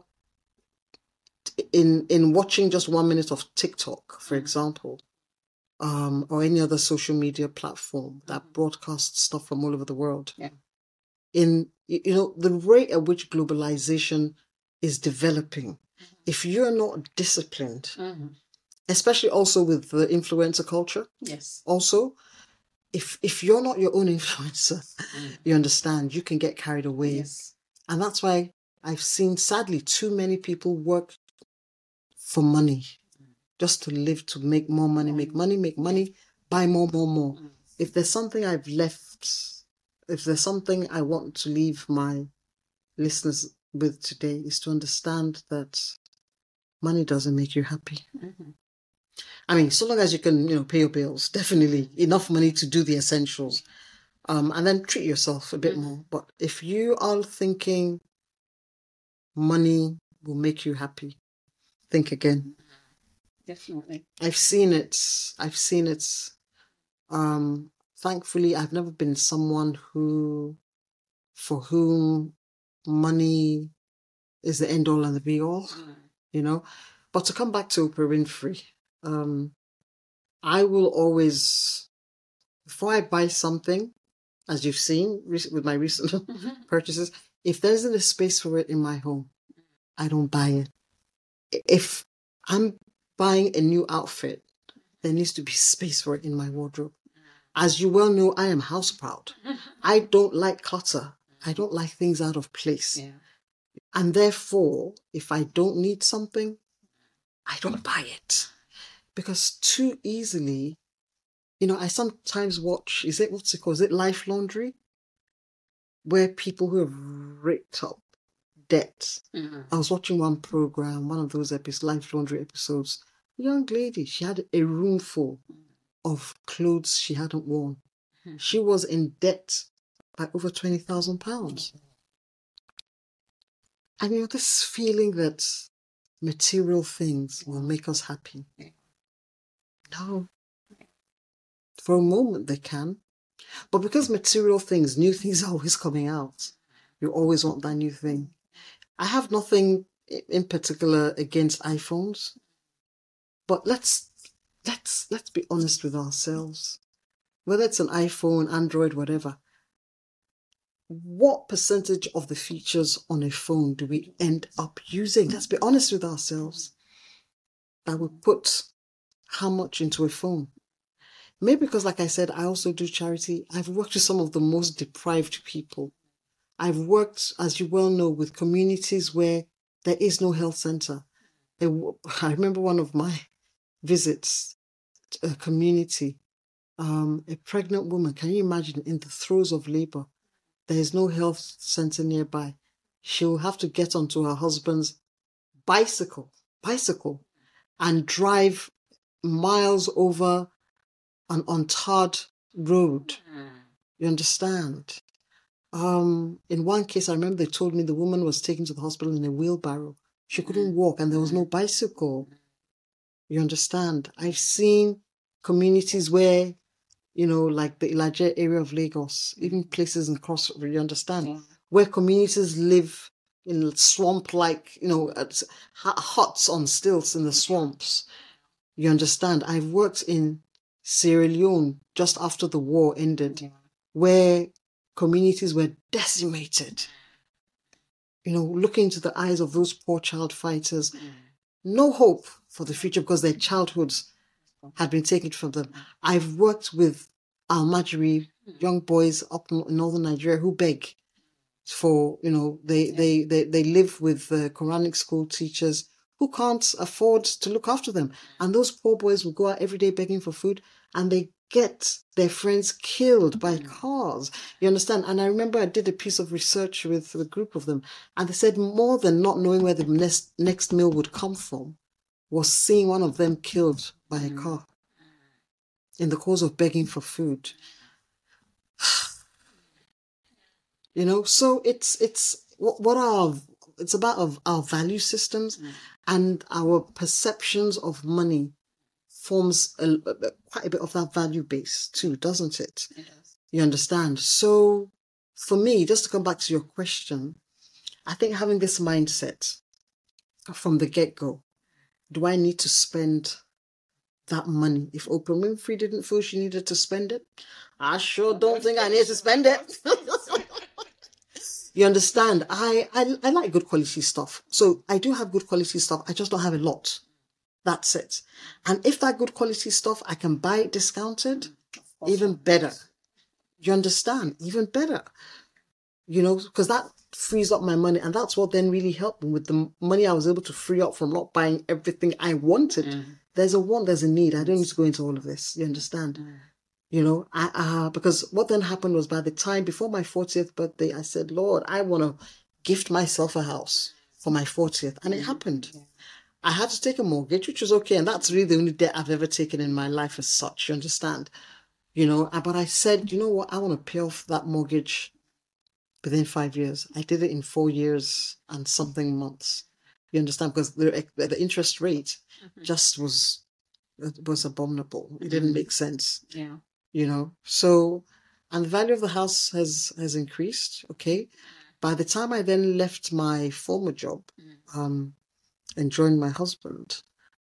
in watching just 1 minute of TikTok, for example, or any other social media platform that broadcasts stuff from all over the world. Yeah. The rate at which globalization is developing, if you're not disciplined, especially also with the influencer culture. Yes. Also, if you're not your own influencer, you understand, you can get carried away. Yes. And that's why I've seen, sadly, too many people work for money, just to live, to make more money, make money, buy more. If there's something I've left, if there's something I want to leave my listeners with today, is to understand that money doesn't make you happy. Mm-hmm. I mean, so long as you can, pay your bills, definitely enough money to do the essentials, and then treat yourself a bit more. But if you are thinking money will make you happy, think again. Definitely. I've seen it. Thankfully, I've never been someone for whom money is the end all and the be all, But to come back to Oprah Winfrey, I will always, before I buy something, as you've seen with my recent purchases, if there isn't a space for it in my home, I don't buy it. If I'm buying a new outfit, there needs to be space for it in my wardrobe. As you well know, I am house proud. I don't like clutter. I don't like things out of place. Yeah. And therefore, if I don't need something, I don't buy it. Because too easily, I sometimes watch, is it Life Laundry? Where people who have raked up debt. Mm-hmm. I was watching one program, one of those Life Laundry episodes. A young lady, she had a room full of clothes she hadn't worn. Mm-hmm. She was in debt by over £20,000. And this feeling that material things will make us happy. No. For a moment they can. But because material things, new things are always coming out. You always want that new thing. I have nothing in particular against iPhones. But let's be honest with ourselves. Whether it's an iPhone, Android, whatever, what percentage of the features on a phone do we end up using? Let's be honest with ourselves. That would put how much into a phone? Maybe because, like I said, I also do charity. I've worked with some of the most deprived people. I've worked, as you well know, with communities where there is no health center. I remember one of my visits to a community, a pregnant woman, can you imagine, in the throes of labor? There is no health center nearby. She'll have to get onto her husband's bicycle, and drive miles over an untarred road. You understand? In one case, I remember they told me the woman was taken to the hospital in a wheelbarrow. She couldn't walk and there was no bicycle. You understand? I've seen communities where, like the Ilaje area of Lagos, even places in Cross, you understand, where communities live in swamp, like, huts on stilts in the swamps. You understand? I've worked in Sierra Leone just after the war ended, where communities were decimated. Looking into the eyes of those poor child fighters, no hope for the future because their childhoods had been taken from them. I've worked with Almajiri young boys up in northern Nigeria who beg for, they live with Quranic school teachers who can't afford to look after them. And those poor boys will go out every day begging for food, and they get their friends killed by cars. You understand? And I remember I did a piece of research with a group of them, and they said more than not knowing where the next meal would come from was seeing one of them killed by a car in the cause of begging for food. So it's about our value systems, and our perceptions of money forms quite a bit of that value base too, doesn't it? Yes. You understand? So for me, just to come back to your question, I think having this mindset from the get-go, do I need to spend that money? If Oprah Winfrey didn't feel she needed to spend it, I sure don't think I need to spend it. You understand? I like good quality stuff. So I do have good quality stuff. I just don't have a lot. That's it. And if that good quality stuff, I can buy it discounted, even better. You understand? Even better. Because that frees up my money. And that's what then really helped me with the money I was able to free up from not buying everything I wanted. There's a want, there's a need. I don't need to go into all of this. You understand? Because what then happened was, by the time before my 40th birthday, I said, Lord, I want to gift myself a house for my 40th. And it happened. I had to take a mortgage, which was okay. And that's really the only debt I've ever taken in my life as such. You understand? But I said, you know what? I want to pay off that mortgage within 5 years. I did it in 4 years and something months. You understand? Because the interest rate just was abominable. It didn't make sense. Yeah. So, and the value of the house has increased. Okay. By the time I then left my former job, and joined my husband,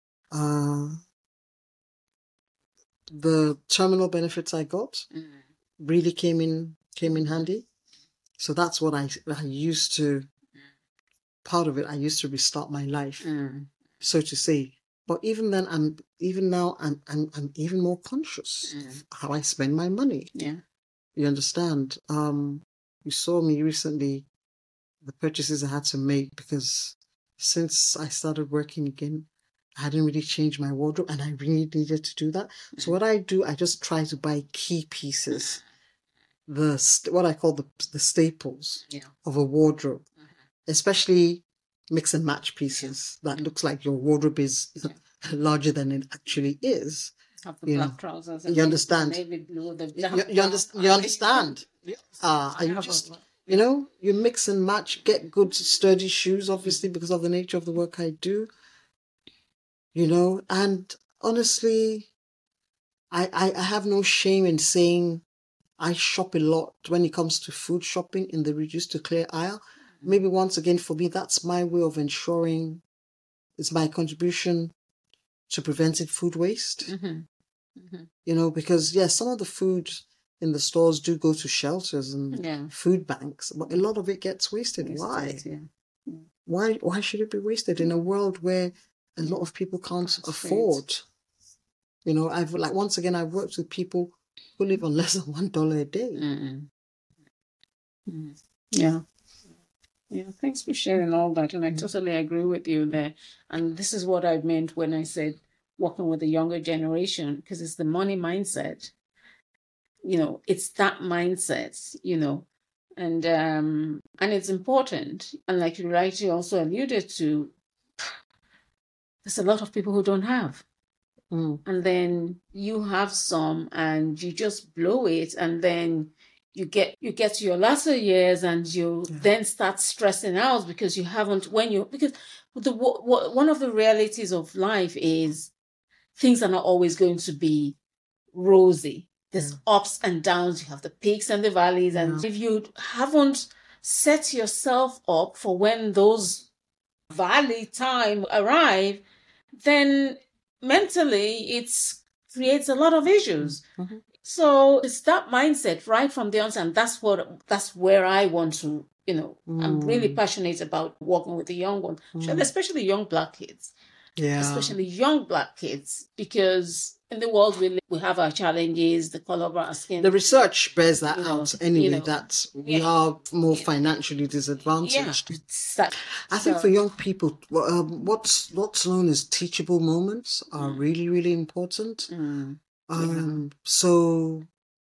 the terminal benefits I got really came in handy. So that's what I used to, part of it, I used to restart my life, so to say. But even then, I'm even more conscious of how I spend my money. Yeah. You understand? You saw me recently, the purchases I had to make, because since I started working again, I hadn't really changed my wardrobe, and I really needed to do that. So what I do, I just try to buy key pieces, what I call the staples of a wardrobe, especially mix and match pieces that looks like your wardrobe is larger than it actually is.
Have the black trousers.
You understand?
Navy blue,
you understand? You mix and match, get good sturdy shoes, obviously, because of the nature of the work I do. And honestly, I have no shame in saying I shop a lot when it comes to food shopping in the reduce to clear aisle. Maybe once again, for me, that's my way of ensuring it's my contribution to preventing food waste. Because some of the food in the stores do go to shelters and food banks, but a lot of it gets wasted. Why? Why should it be wasted in a world where a lot of people can't afford? I've worked with people who live on less than $1 a day.
Yeah. Thanks for sharing all that, and I totally agree with you there. And this is what I meant when I said working with the younger generation, because it's the money mindset. It's that mindset. And it's important. And like you rightly also alluded to, there's a lot of people who don't have. And then you have some and you just blow it, and then you get to your latter years and you then start stressing out because you haven't, because one of the realities of life is things are not always going to be rosy. There's ups and downs. You have the peaks and the valleys. And if you haven't set yourself up for when those valley time arrive, then mentally it creates a lot of issues.
Mm-hmm.
So it's that mindset right from the onset, and that's where I want to, I'm really passionate about working with the young ones, especially young Black kids.
Yeah.
Especially young Black kids, because in the world we have our challenges, the color of our skin.
The research bears that out anyway, that we are more financially disadvantaged.
Yeah.
I think for young people, what's known as teachable moments are really, really important. So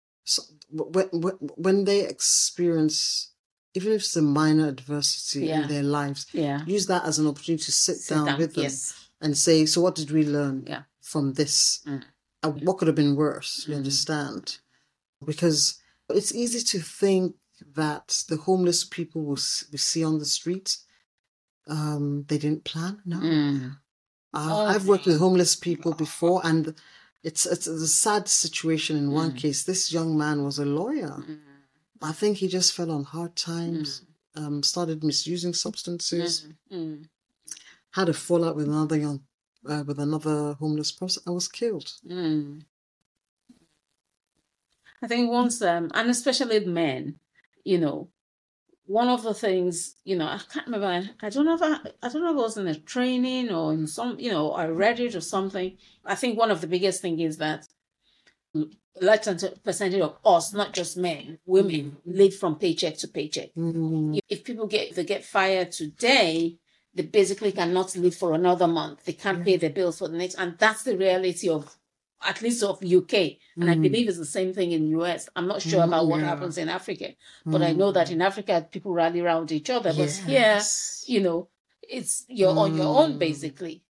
when they experience, even if it's a minor adversity in their lives, use that as an opportunity to sit down with them and say, so what did we learn from this? What could have been worse? You understand? Because it's easy to think that the homeless people we see on the streets, they didn't plan. No. I've worked with homeless people before, and it's a sad situation. In one case, this young man was a lawyer. I think he just fell on hard times, started misusing substances, had a fallout with another homeless person, and was killed.
I think once, and especially men, one of the things, I can't remember. I don't know if it was in a training or in some, I read it or something. I think one of the biggest things is that large percentage of us, not just men, women, live from paycheck to paycheck. If people get fired today, they basically cannot live for another month. They can't pay their bills for the next, and that's the reality of, at least of UK. And I believe it's the same thing in US. I'm not sure about what happens in Africa, but I know that in Africa, people rally around each other. But here, it's you're on your own, basically,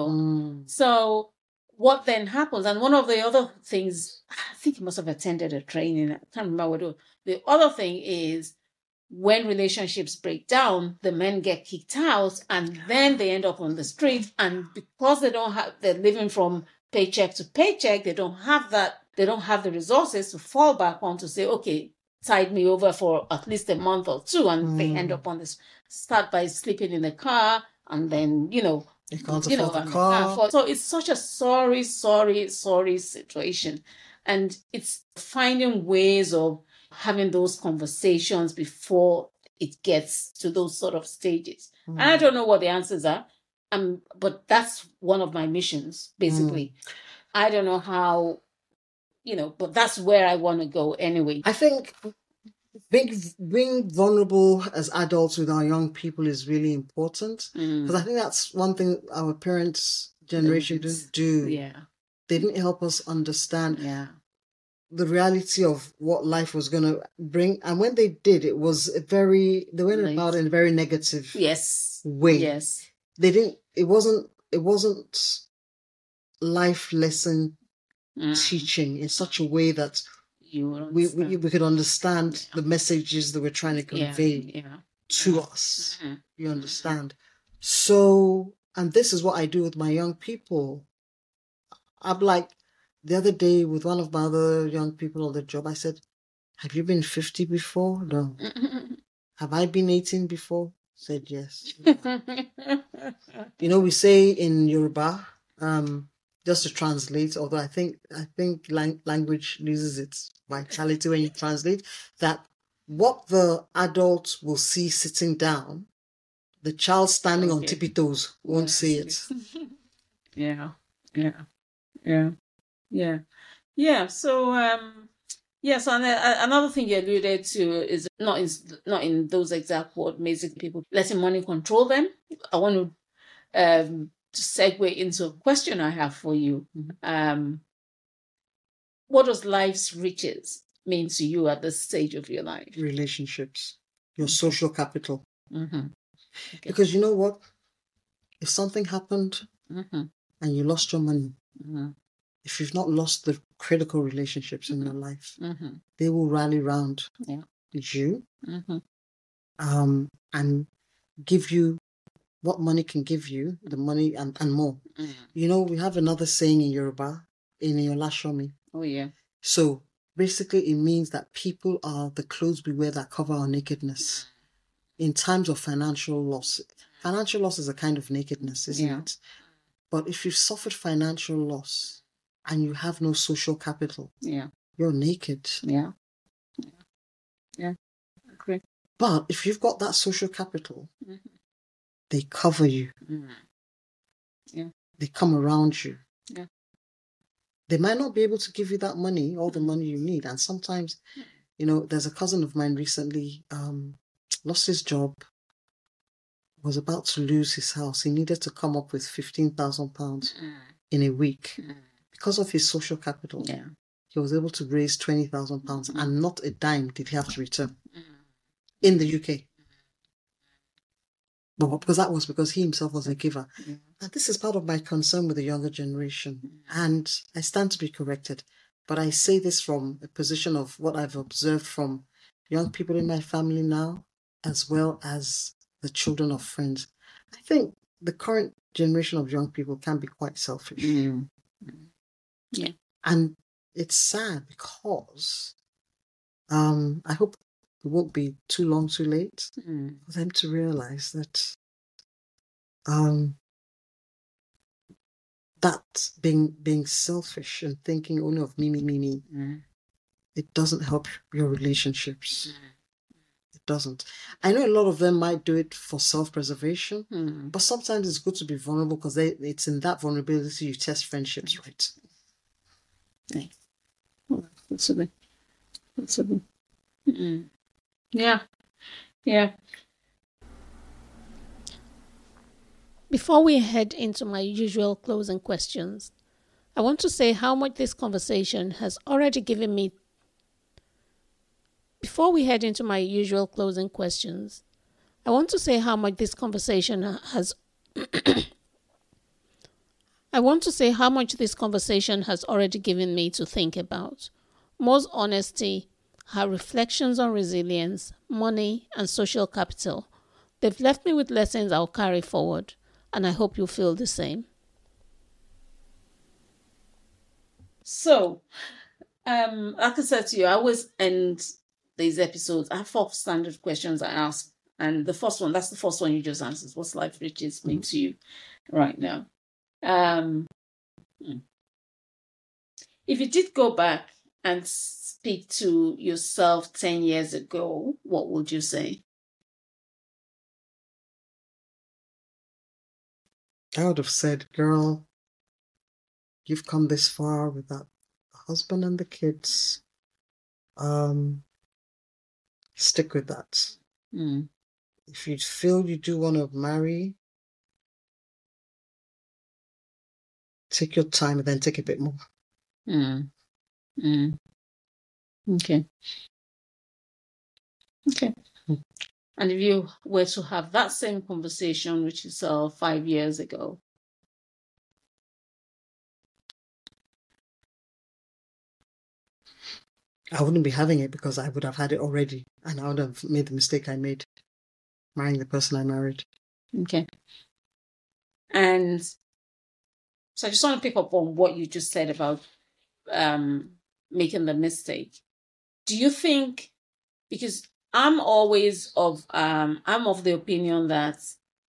So what then happens? And one of the other things, I think he must have attended a training. I can't remember what it was. The other thing is, when relationships break down, the men get kicked out and then they end up on the street. And because they're living from paycheck to paycheck, they don't have the resources to fall back on to say, okay, tide me over for at least a month or two. And they end up on this, start by sleeping in the car, and then,
they can't afford the car.
So it's such a sorry situation. And it's finding ways of having those conversations before it gets to those sort of stages. And I don't know what the answers are, but that's one of my missions, basically. I don't know how, but that's where I want to go anyway.
I think being vulnerable as adults with our young people is really important, because I think that's one thing our parents' generation didn't do.
Yeah.
They didn't help us understand the reality of what life was going to bring. And when they did, they went about it in a very negative way.
Yes.
It wasn't life lesson teaching in such a way that we could understand the messages that we're trying to convey to us. You understand? So, and this is what I do with my young people. I'm like, the other day with one of my other young people on the job, I said, have you been 50 before? No. Have I been 18 before? Said yes. We say in Yoruba, just to translate, although I think language loses its vitality when you translate, that what the adult will see sitting down, the child standing on tippy toes won't see it.
Yeah. So, so another thing you alluded to is not in those exact words, basically people letting money control them. I want to segue into a question I have for you. What does life's riches mean to you at this stage of your life?
Relationships, your social capital.
Okay.
Because you know what? If something happened and you lost your money, if you've not lost the critical relationships in your life, they will rally around you and give you what money can give you, the money and more. We have another saying in Yoruba, in Yolashomi.
Oh, yeah.
So basically it means that people are the clothes we wear that cover our nakedness. in times of financial loss. Financial loss is a kind of nakedness, isn't it? But if you've suffered financial loss and you have no social capital, you're naked.
Yeah. Agree.
But if you've got that social capital, they cover you.
Yeah.
They come around you.
Yeah.
They might not be able to give you that money, all the money you need. And sometimes, there's a cousin of mine recently lost his job, was about to lose his house. He needed to come up with £15,000 in a week. Because of his social capital, he was able to raise £20,000 and not a dime did he have to return in the UK. But because he himself was a giver. And this is part of my concern with the younger generation. And I stand to be corrected. But I say this from a position of what I've observed from young people in my family now, as well as the children of friends. I think the current generation of young people can be quite selfish.
Yeah.
And it's sad because I hope it won't be too long too late for them to realize that that being selfish and thinking only of me, it doesn't help your relationships. It doesn't. I know a lot of them might do it for self-preservation, but sometimes it's good to be vulnerable because it's in that vulnerability you test friendships, right?
Absolutely. Yeah. Before we head into my usual closing questions, I want to say how much this conversation has already given me. Before we head into my usual closing questions, I want to say how much this conversation has. I want to say how much this conversation has already given me to think about. Mo's honesty, her reflections on resilience, money, and social capital. They've left me with lessons I'll carry forward, and I hope you feel the same. So, like I said to you, I always end these episodes. I have 4 standard questions I ask, and that's the first one you just answered. What's life riches mean to you right now? If you did go back and speak to yourself 10 years ago, what would you say?
I would have said, girl, you've come this far without the husband and the kids. Stick with that. If you feel you do want to marry, take your time and then take a bit more.
Okay. And if you were to have that same conversation with yourself 5 years ago?
I wouldn't be having it because I would have had it already and I would have made the mistake I made marrying the person I married.
Okay. And so I just want to pick up on what you just said about making the mistake. Do you think, because I'm always of the opinion that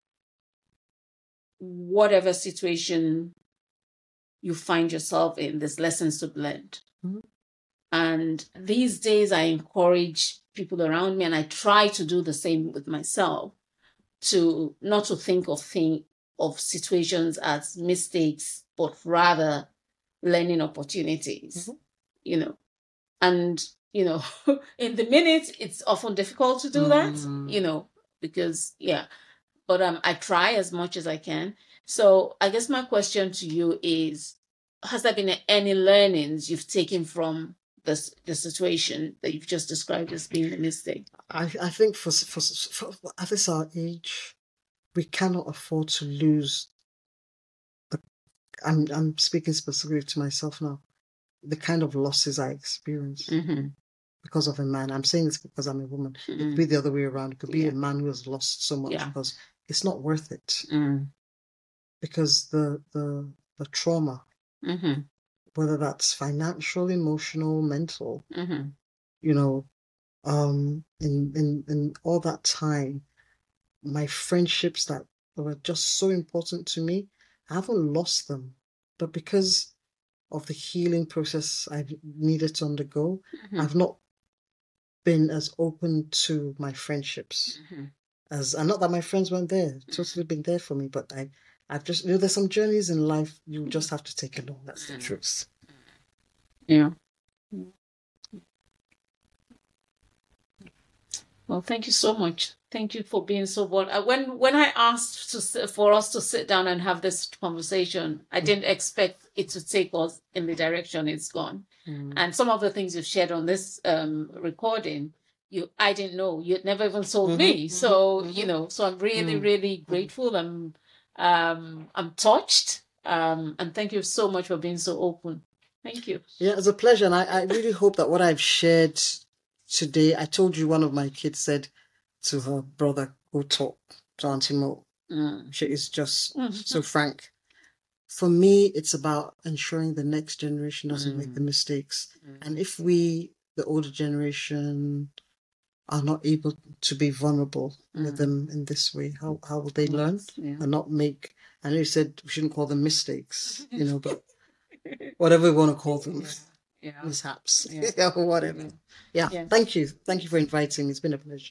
whatever situation you find yourself in, there's lessons to be learned. And these days I encourage people around me, and I try to do the same with myself, to not to think of situations as mistakes, but rather learning opportunities, and, in the minute, it's often difficult to do that, because, but I try as much as I can. So I guess my question to you is, has there been any learnings you've taken from the situation that you've just described as being a mistake?
I think for at this our age, we cannot afford to lose I'm speaking specifically to myself now, the kind of losses I experience because of a man. I'm saying this because I'm a woman. It could be the other way around. It could be a man who has lost so much because it's not worth it. Because the trauma, whether that's financial, emotional, mental, in all that time, my friendships that were just so important to me, I haven't lost them. But because of the healing process I've needed to undergo, I've not been as open to my friendships as, and not that my friends weren't there, totally been there for me, but I've just, there's some journeys in life you just have to take along. That's the truth.
Yeah. Well, thank you so much. Thank you for being so bold. When I asked for us to sit down and have this conversation, I didn't expect it to take us in the direction it's gone. And some of the things you've shared on this recording, I didn't know. You'd never even told me. So so I'm really, really grateful. I'm touched. And thank you so much for being so open. Thank you.
Yeah, it's a pleasure. And I really hope that what I've shared today, I told you one of my kids said to her brother, go talk to Auntie Mo. She is just so frank. For me, it's about ensuring the next generation doesn't make the mistakes. And if we, the older generation, are not able to be vulnerable with them in this way, how will they learn and not make, I know you said we shouldn't call them mistakes, but whatever we want to call them, mishaps, or whatever. Thank you. Thank you for inviting. It's been a pleasure.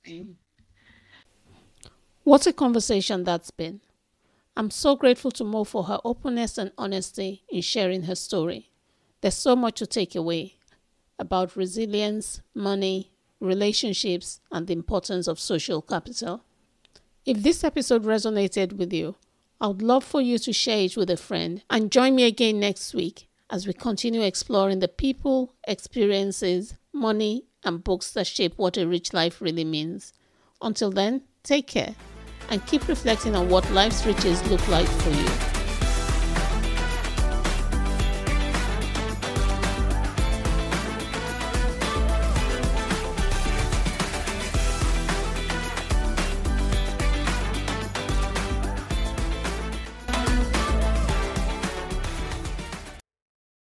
What a conversation that's been. I'm so grateful to Mo for her openness and honesty in sharing her story. There's so much to take away about resilience, money, relationships, and the importance of social capital. If this episode resonated with you, I would love for you to share it with a friend and join me again next week as we continue exploring the people, experiences, money, and books that shape what a rich life really means. Until then, take care and keep reflecting on what life's riches look like for you.